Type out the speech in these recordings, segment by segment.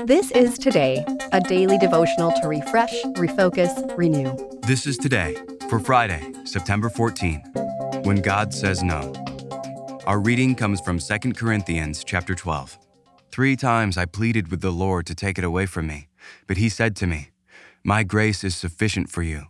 This is Today, a daily devotional to refresh, refocus, renew. This is Today for Friday, September 14, when God says no. Our reading comes from 2 Corinthians chapter 12. 3 times I pleaded with the Lord to take it away from me, but he said to me, "My grace is sufficient for you."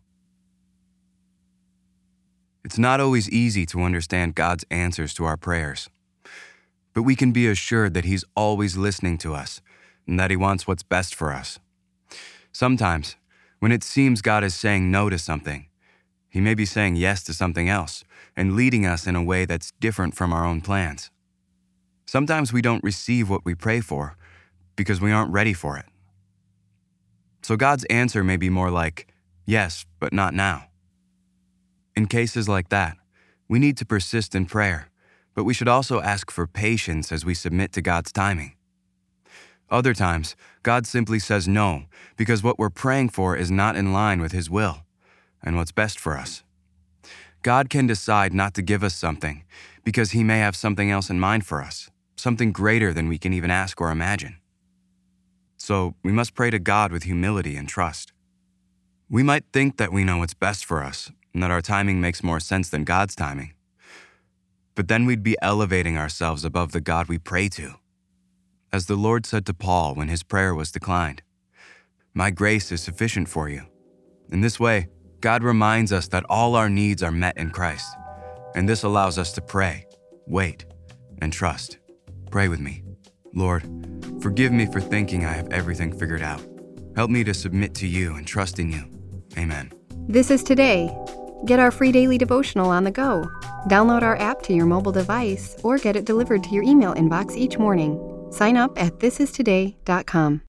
It's not always easy to understand God's answers to our prayers, but we can be assured that he's always listening to us and that he wants what's best for us. Sometimes, when it seems God is saying no to something, he may be saying yes to something else and leading us in a way that's different from our own plans. Sometimes we don't receive what we pray for because we aren't ready for it. So God's answer may be more like, yes, but not now. In cases like that, we need to persist in prayer, but we should also ask for patience as we submit to God's timing. Other times, God simply says no because what we're praying for is not in line with his will and what's best for us. God can decide not to give us something because he may have something else in mind for us, something greater than we can even ask or imagine. So we must pray to God with humility and trust. We might think that we know what's best for us and that our timing makes more sense than God's timing. But then we'd be elevating ourselves above the God we pray to. As the Lord said to Paul when his prayer was declined, "My grace is sufficient for you." In this way, God reminds us that all our needs are met in Christ, and this allows us to pray, wait, and trust. Pray with me. Lord, forgive me for thinking I have everything figured out. Help me to submit to you and trust in you. Amen. This is Today. Get our free daily devotional on the go. Download our app to your mobile device or get it delivered to your email inbox each morning. Sign up at thisistoday.com.